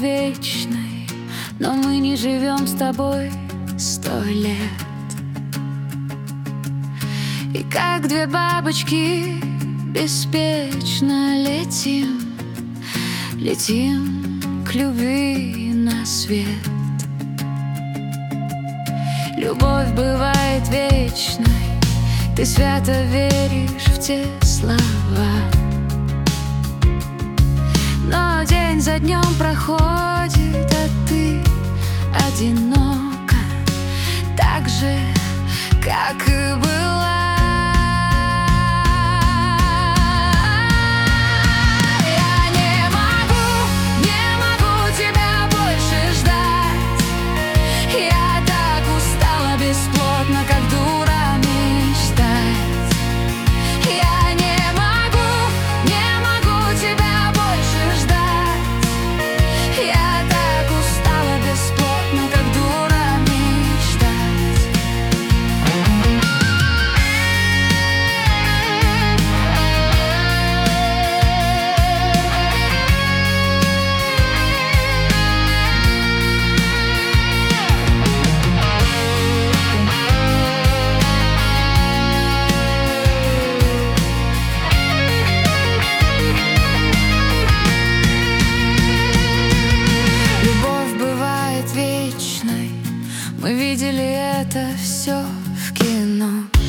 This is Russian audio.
вечной, но мы не живем с тобой 100 лет. И как две бабочки беспечно летим, летим к любви на свет. Любовь бывает вечной, ты свято веришь в те слова. Но день за днем проходит, а ты одинока, так же, как и была. Мы видели это все в кино.